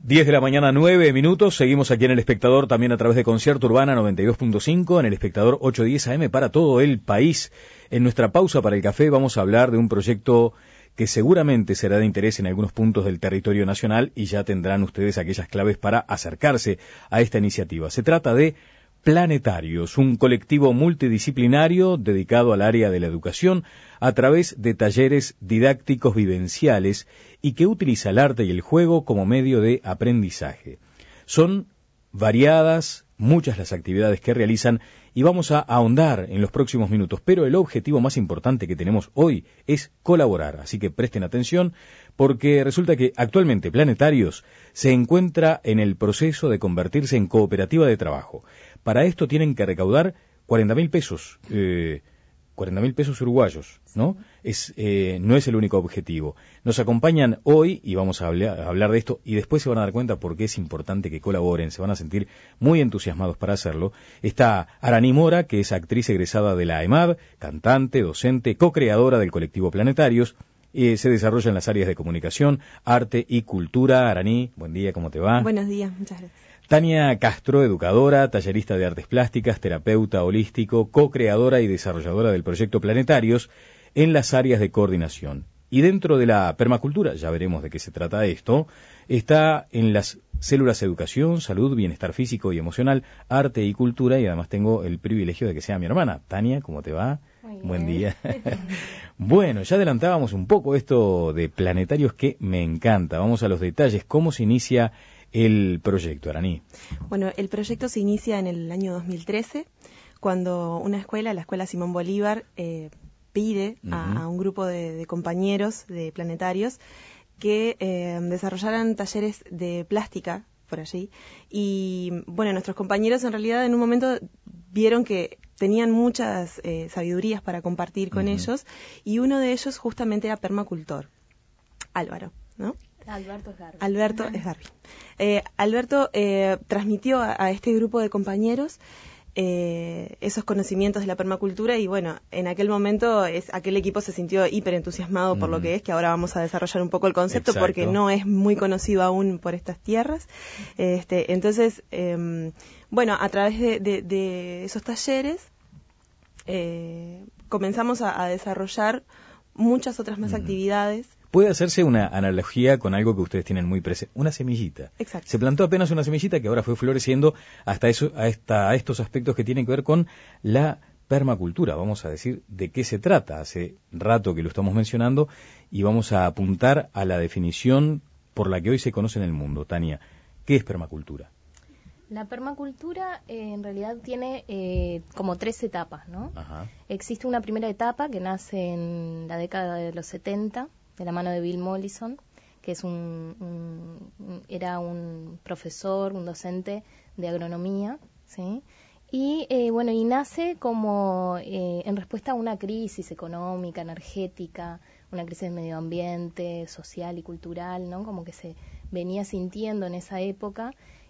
10 de la mañana, 9 minutos. Seguimos aquí en El Espectador, también a través de Concierto Urbana 92.5, en El Espectador 810 AM para todo el país. En nuestra pausa para el café vamos a hablar de un proyecto que seguramente será de interés en algunos puntos del territorio nacional y ya tendrán ustedes aquellas claves para acercarse a esta iniciativa. Se trata de Planetarios, un colectivo multidisciplinario dedicado al área de la educación a través de talleres didácticos vivenciales y que utiliza el arte y el juego como medio de aprendizaje. Son variadas, muchas las actividades que realizan y vamos a ahondar en los próximos minutos, pero el objetivo más importante que tenemos hoy es colaborar, así que presten atención porque resulta que actualmente Planetarios se encuentra en el proceso de convertirse en cooperativa de trabajo. Para esto tienen que recaudar 40.000 pesos, 40.000 pesos uruguayos, ¿no? No es el único objetivo. Nos acompañan hoy y vamos a hablar de esto y después se van a dar cuenta por qué es importante que colaboren, se van a sentir muy entusiasmados para hacerlo. Está Araní Mora, que es actriz egresada de la EMAD, cantante, docente, co-creadora del colectivo Planetarios. Se desarrolla en las áreas de comunicación, arte y cultura. Araní, buen día, ¿cómo te va? Buenos días, muchas gracias. Tania Castro, educadora, tallerista de artes plásticas, terapeuta holístico, co-creadora y desarrolladora del proyecto Planetarios en las áreas de coordinación. Y dentro de la permacultura, ya veremos de qué se trata esto, está en las células educación, salud, bienestar físico y emocional, arte y cultura, y además tengo el privilegio de que sea mi hermana. Tania, ¿cómo te va? Buen día. Bueno, ya adelantábamos un poco esto de Planetarios que me encanta. Vamos a los detalles. ¿Cómo se inicia el proyecto, Araní? Bueno, el proyecto se inicia en el año 2013, cuando una escuela, la Escuela Simón Bolívar, pide a un grupo de compañeros de Planetarios que desarrollaran talleres de plástica por allí. Y bueno, nuestros compañeros en realidad en un momento vieron que tenían muchas sabidurías para compartir con ellos, y uno de ellos justamente era permacultor, Álvaro, ¿no? Alberto es Garbi. Alberto transmitió a este grupo de compañeros esos conocimientos de la permacultura y bueno, en aquel momento aquel equipo se sintió hiper entusiasmado por lo que es, que ahora vamos a desarrollar un poco el concepto. Exacto. Porque no es muy conocido aún por estas tierras. Entonces, bueno, a través de esos talleres comenzamos a desarrollar muchas otras más actividades. Puede hacerse una analogía con algo que ustedes tienen muy presente, una semillita. Exacto. Se plantó apenas una semillita que ahora fue floreciendo hasta estos aspectos que tienen que ver con la permacultura. Vamos a decir de qué se trata. Hace rato que lo estamos mencionando y vamos a apuntar a la definición por la que hoy se conoce en el mundo. Tania, ¿qué es permacultura? La permacultura en realidad tiene como 3 etapas, ¿no? Ajá. Existe una primera etapa que nace en la década de los 70, de la mano de Bill Mollison, que es era un profesor, un docente de agronomía, ¿sí? Y bueno, y nace como en respuesta a una crisis económica, energética, una crisis de medio ambiente, social y cultural, ¿no? Como que se venía sintiendo en esa época.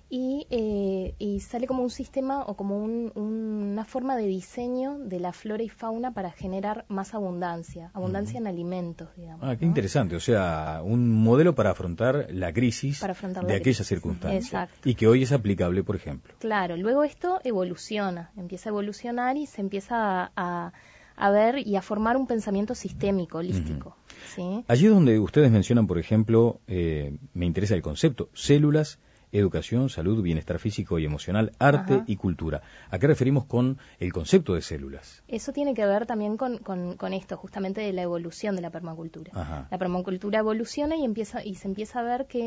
Y sale como un sistema o como una forma de diseño de la flora y fauna para generar más abundancia en alimentos, digamos. Ah, qué interesante, o sea, un modelo para afrontar la crisis de aquellas circunstancias. Exacto. Y que hoy es aplicable, por ejemplo. Claro, luego esto empieza a evolucionar y se empieza a ver y a formar un pensamiento sistémico, holístico. ¿Sí? Allí donde ustedes mencionan, por ejemplo, me interesa el concepto, células, educación, salud, bienestar físico y emocional, arte y cultura. ¿A qué referimos con el concepto de células? Eso tiene que ver también con esto, justamente de la evolución de la permacultura. Ajá. La permacultura evoluciona y se empieza a ver que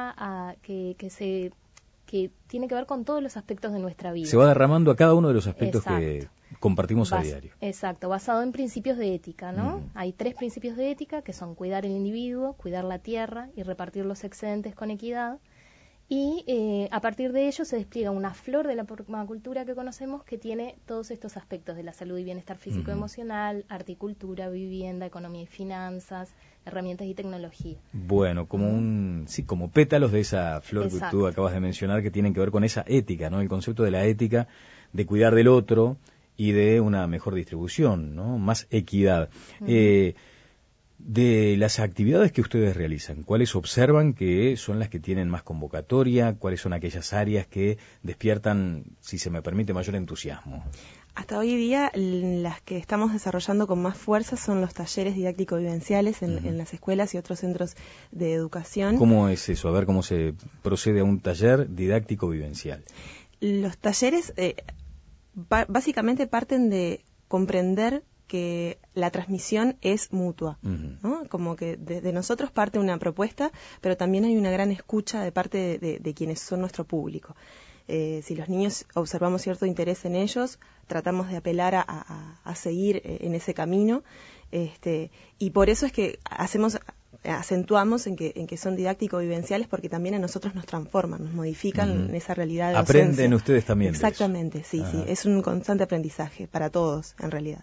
que tiene que ver con todos los aspectos de nuestra vida. Se va derramando a cada uno de los aspectos que compartimos a diario. Exacto, basado en principios de ética, ¿no? Hay 3 principios de ética que son cuidar el individuo, cuidar la tierra y repartir los excedentes con equidad. Y a partir de ello se despliega una flor de la permacultura que conocemos que tiene todos estos aspectos de la salud y bienestar físico-emocional, arte y cultura, vivienda, economía y finanzas, herramientas y tecnología. Bueno, como pétalos de esa flor que tú acabas de mencionar que tienen que ver con esa ética, ¿no? El concepto de la ética, de cuidar del otro y de una mejor distribución, ¿no? Más equidad. De las actividades que ustedes realizan, ¿cuáles observan que son las que tienen más convocatoria? ¿Cuáles son aquellas áreas que despiertan, si se me permite, mayor entusiasmo? Hasta hoy día, las que estamos desarrollando con más fuerza son los talleres didáctico-vivenciales en las escuelas y otros centros de educación. ¿Cómo es eso? A ver cómo se procede a un taller didáctico-vivencial. Los talleres básicamente parten de comprender que la transmisión es mutua, ¿no? Como que de nosotros parte una propuesta, pero también hay una gran escucha de parte de quienes son nuestro público. Si los niños observamos cierto interés en ellos, tratamos de apelar a seguir en ese camino, y por eso es que acentuamos en que son didáctico-vivenciales, porque también a nosotros nos transforman, nos modifican en esa realidad de docencia. Aprenden ustedes también. Exactamente, sí, es un constante aprendizaje para todos, en realidad.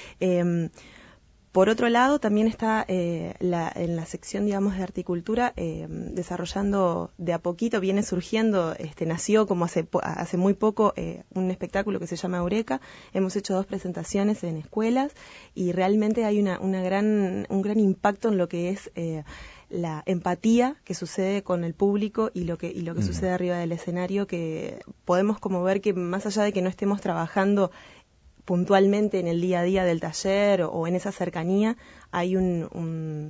Por otro lado, también está en la sección, digamos, de articultura, desarrollando de a poquito, viene surgiendo, nació como hace muy poco un espectáculo que se llama Eureka. Hemos hecho 2 presentaciones en escuelas y realmente hay un gran impacto en lo que es la empatía que sucede con el público y lo que sucede arriba del escenario, que podemos como ver que más allá de que no estemos trabajando puntualmente en el día a día del taller o en esa cercanía, hay unas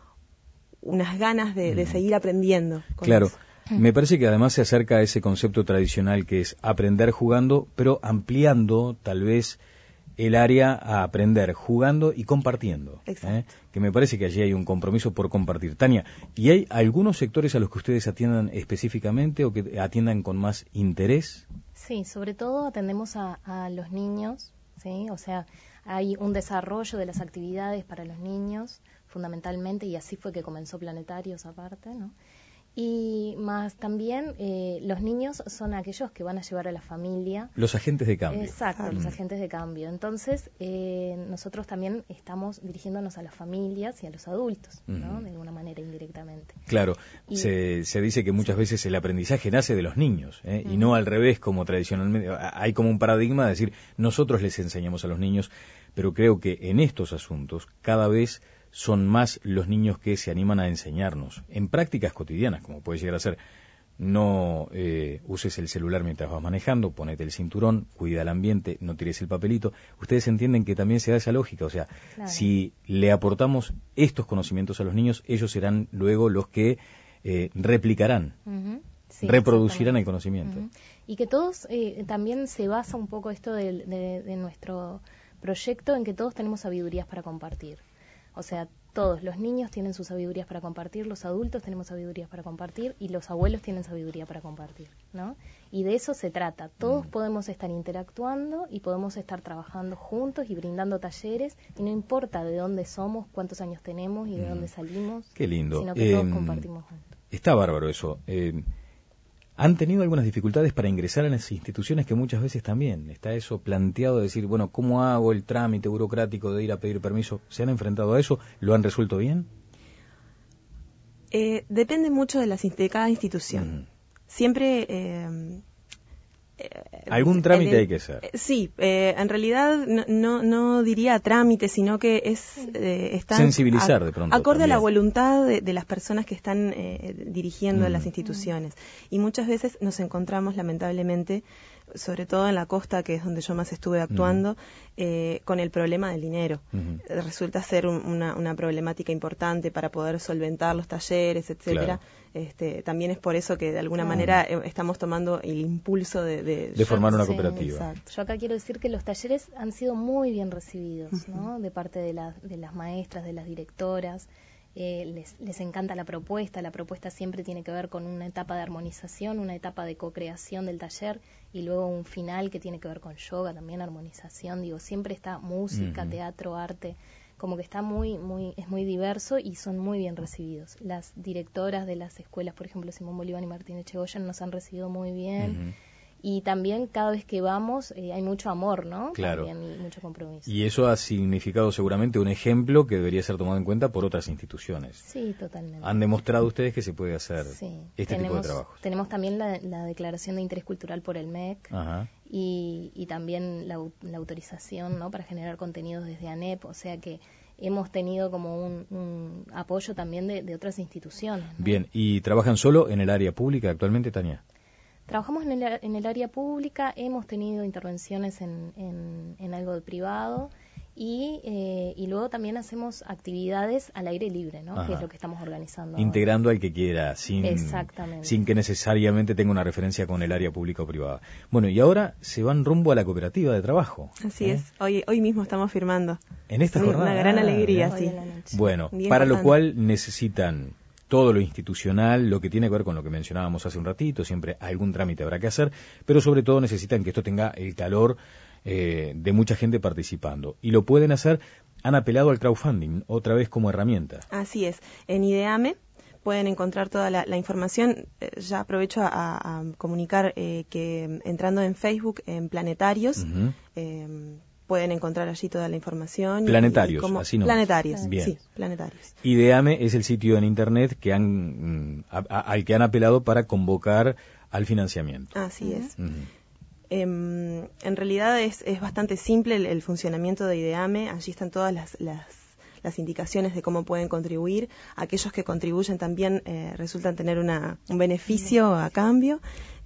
ganas de seguir aprendiendo. Claro, eso. Me parece que además se acerca a ese concepto tradicional que es aprender jugando, pero ampliando tal vez el área a aprender jugando y compartiendo. Que me parece que allí hay un compromiso por compartir. Tania, ¿y hay algunos sectores a los que ustedes atiendan específicamente o que atiendan con más interés? Sí, sobre todo atendemos a los niños. ¿Sí? O sea, hay un desarrollo de las actividades para los niños, fundamentalmente, y así fue que comenzó Planetarios aparte, ¿no? Y más también los niños son aquellos que van a llevar a la familia. Los agentes de cambio. Exacto, los agentes de cambio. Entonces, nosotros también estamos dirigiéndonos a las familias y a los adultos, ¿no? De alguna manera, indirectamente. Claro, se dice que muchas veces el aprendizaje nace de los niños, y no al revés, como tradicionalmente. Hay como un paradigma de decir, nosotros les enseñamos a los niños, pero creo que en estos asuntos cada vez son más los niños que se animan a enseñarnos en prácticas cotidianas, como puede llegar a ser no uses el celular mientras vas manejando, ponete el cinturón, cuida el ambiente, no tires el papelito. Ustedes entienden que también se da esa lógica, o sea, claro, si le aportamos estos conocimientos a los niños, ellos serán luego los que replicarán, sí, reproducirán el conocimiento. Y que todos, también se basa un poco esto de nuestro proyecto en que todos tenemos sabidurías para compartir. O sea, todos, los niños tienen sus sabidurías para compartir, los adultos tenemos sabidurías para compartir y los abuelos tienen sabiduría para compartir, ¿no? Y de eso se trata. Todos podemos estar interactuando y podemos estar trabajando juntos y brindando talleres, y no importa de dónde somos, cuántos años tenemos y de dónde salimos. Qué lindo. Sino que todos compartimos juntos. Está bárbaro eso. ¿Han tenido algunas dificultades para ingresar a las instituciones, que muchas veces también está eso planteado de decir, bueno, ¿cómo hago el trámite burocrático de ir a pedir permiso? ¿Se han enfrentado a eso? ¿Lo han resuelto bien? Depende mucho de cada institución. Siempre... algún trámite hay que hacer. Sí, en realidad no diría trámite, sino que es sensibilizar de pronto. Acorde también a la voluntad de las personas que están dirigiendo las instituciones. Y muchas veces nos encontramos, lamentablemente, sobre todo en la costa, que es donde yo más estuve actuando, con el problema del dinero. Resulta ser una problemática importante para poder solventar los talleres, etcétera. Claro. También es por eso que de alguna manera estamos tomando el impulso de formar una cooperativa. Exacto. Yo acá quiero decir que los talleres han sido muy bien recibidos, ¿no? De parte de las maestras, de las directoras. Les encanta la propuesta siempre tiene que ver con una etapa de armonización, una etapa de co-creación del taller y luego un final que tiene que ver con yoga, también armonización, siempre está música, teatro, arte, como que está es muy diverso y son muy bien recibidos. Las directoras de las escuelas, por ejemplo, Simón Bolívar y Martín Echegoyen, nos han recibido muy bien. Y también cada vez que vamos hay mucho amor, ¿no? Claro. También, y mucho compromiso. Y eso ha significado seguramente un ejemplo que debería ser tomado en cuenta por otras instituciones. Sí, totalmente. Han demostrado ustedes que se puede hacer este tipo de trabajos. Tenemos también la declaración de interés cultural por el MEC. Y también la autorización, ¿no? Para generar contenidos desde ANEP, o sea que hemos tenido como un apoyo también de otras instituciones, ¿no? Bien, ¿y trabajan solo en el área pública actualmente, Tania? Trabajamos en el área pública, hemos tenido intervenciones en algo de privado y luego también hacemos actividades al aire libre, ¿no? Ajá. Que es lo que estamos organizando Integrando ahora. al que quiera, Exactamente. sin que necesariamente tenga una referencia con el área pública o privada. Bueno, y ahora se van rumbo a la cooperativa de trabajo. Así es, hoy mismo estamos firmando. En esta jornada. Una gran alegría, Hoy sí. en la noche. Bueno, Bien para lo importante. cual necesitan todo lo institucional, lo que tiene que ver con lo que mencionábamos hace un ratito, siempre algún trámite habrá que hacer, pero sobre todo necesitan que esto tenga el calor de mucha gente participando. Y lo pueden hacer, han apelado al crowdfunding, otra vez como herramienta. Así es, en IDEAME pueden encontrar toda la información. Ya aprovecho a comunicar que entrando en Facebook, en Planetarios, pueden encontrar allí toda la información. Planetarios, así nomás. Planetarios, Bien. sí, Planetarios. IDEAME es el sitio en Internet que al que han apelado para convocar al financiamiento. Así es. Ujú. En realidad es bastante simple el funcionamiento de IDEAME. Allí están todas las indicaciones de cómo pueden contribuir. Aquellos que contribuyen también resultan tener un beneficio a cambio.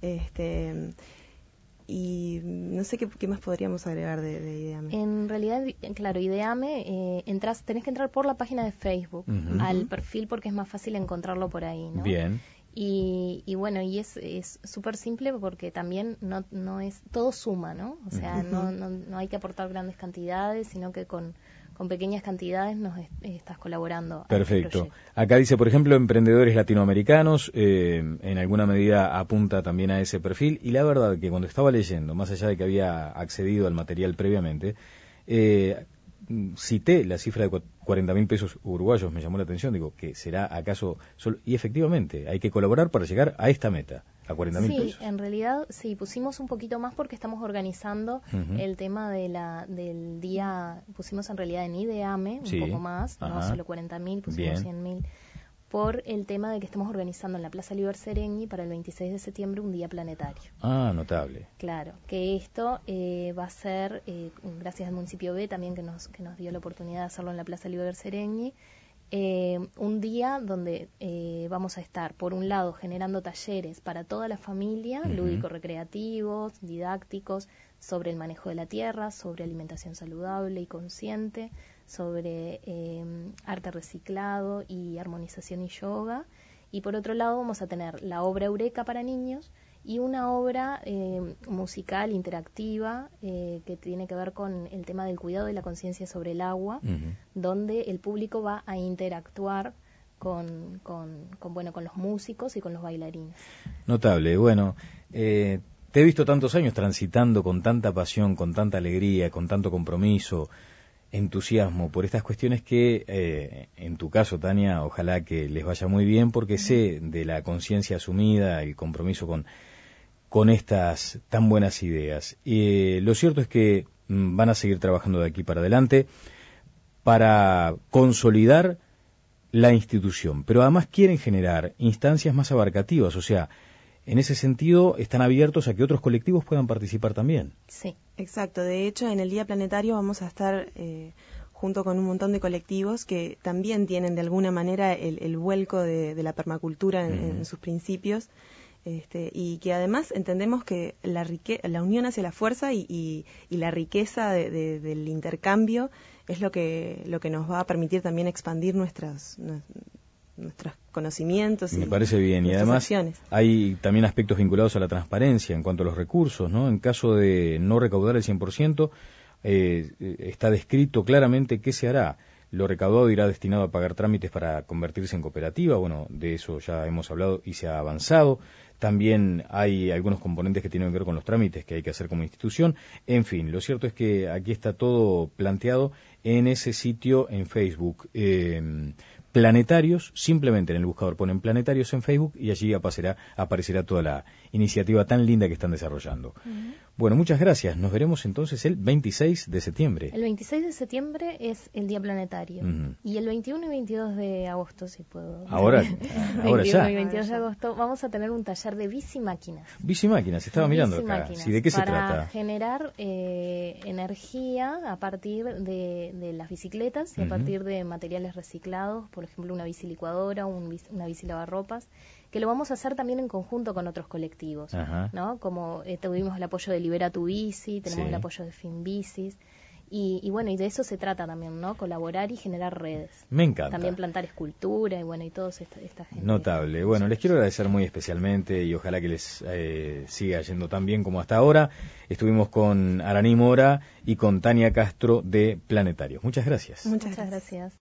Y no sé qué más podríamos agregar de IDEAME. En realidad, claro, IDEAME, tenés que entrar por la página de Facebook, al perfil, porque es más fácil encontrarlo por ahí, ¿no? Bien. Y bueno, y es súper simple porque también no es, todo suma, ¿no? O sea, no hay que aportar grandes cantidades, sino que con pequeñas cantidades nos estás colaborando. Perfecto. Acá dice, por ejemplo, emprendedores latinoamericanos, en alguna medida apunta también a ese perfil, y la verdad que cuando estaba leyendo, más allá de que había accedido al material previamente, cité la cifra de 40.000 pesos uruguayos, me llamó la atención, digo, ¿que será acaso solo? Y efectivamente, hay que colaborar para llegar a esta meta, a 40.000 pesos. Sí, en realidad sí, pusimos un poquito más porque estamos organizando el tema del día, pusimos en realidad en IDEAME un poco más, no solo 40.000, pusimos 100.000, por el tema de que estamos organizando en la Plaza Liber Seregni para el 26 de septiembre un día planetario. Ah, notable. Claro, que esto va a ser, gracias al municipio B también que nos dio la oportunidad de hacerlo en la Plaza Liber Seregni, un día donde vamos a estar, por un lado, generando talleres para toda la familia, lúdico-recreativos, didácticos, sobre el manejo de la tierra, sobre alimentación saludable y consciente, sobre arte reciclado y armonización y yoga. Y por otro lado vamos a tener la obra Eureka para niños y una obra musical interactiva que tiene que ver con el tema del cuidado y la conciencia sobre el agua, donde el público va a interactuar con los músicos y con los bailarines. Notable. Bueno, te he visto tantos años transitando con tanta pasión, con tanta alegría, con tanto compromiso, entusiasmo por estas cuestiones que, en tu caso, Tania, ojalá que les vaya muy bien, porque sé de la conciencia asumida, el compromiso con estas tan buenas ideas. Lo cierto es que van a seguir trabajando de aquí para adelante para consolidar la institución, pero además quieren generar instancias más abarcativas, o sea, en ese sentido están abiertos a que otros colectivos puedan participar también. Sí. Exacto, de hecho en el Día Planetario vamos a estar junto con un montón de colectivos que también tienen de alguna manera el vuelco de la permacultura en sus principios, y que además entendemos que la unión hacia la fuerza y la riqueza del intercambio es lo que nos va a permitir también expandir nuestros conocimientos. Me parece bien, y además acciones. Hay también aspectos vinculados a la transparencia en cuanto a los recursos, ¿no? En caso de no recaudar el 100%, está descrito claramente qué se hará. Lo recaudado irá destinado a pagar trámites para convertirse en cooperativa, bueno, de eso ya hemos hablado y se ha avanzado. También hay algunos componentes que tienen que ver con los trámites que hay que hacer como institución. En fin, lo cierto es que aquí está todo planteado en ese sitio en Facebook, Planetarios, simplemente en el buscador ponen Planetarios en Facebook y allí aparecerá toda la iniciativa tan linda que están desarrollando. Bueno, muchas gracias. Nos veremos entonces el 26 de septiembre. El 26 de septiembre es el Día Planetario. Y el 21 y 22 de agosto, si puedo. Ahora 21 ya. y 22 de agosto vamos a tener un taller de bicimáquinas. Bicimáquinas, estaba mirando acá. ¿Sí, de qué se trata? Para generar energía a partir de las bicicletas y a partir de materiales reciclados, por ejemplo una bicilicuadora, una bicilavarropas, que lo vamos a hacer también en conjunto con otros colectivos, ¿no? Como tuvimos el apoyo de Libera tu Bici, tenemos el apoyo de Finbicis, y bueno, y de eso se trata también, ¿no? Colaborar y generar redes. Me encanta. También plantar escultura y bueno, y toda esta gente. Notable. Bueno, les quiero agradecer muy especialmente y ojalá que les siga yendo tan bien como hasta ahora. Estuvimos con Araní Mora y con Tania Castro de Planetarios. Muchas gracias. Muchas gracias.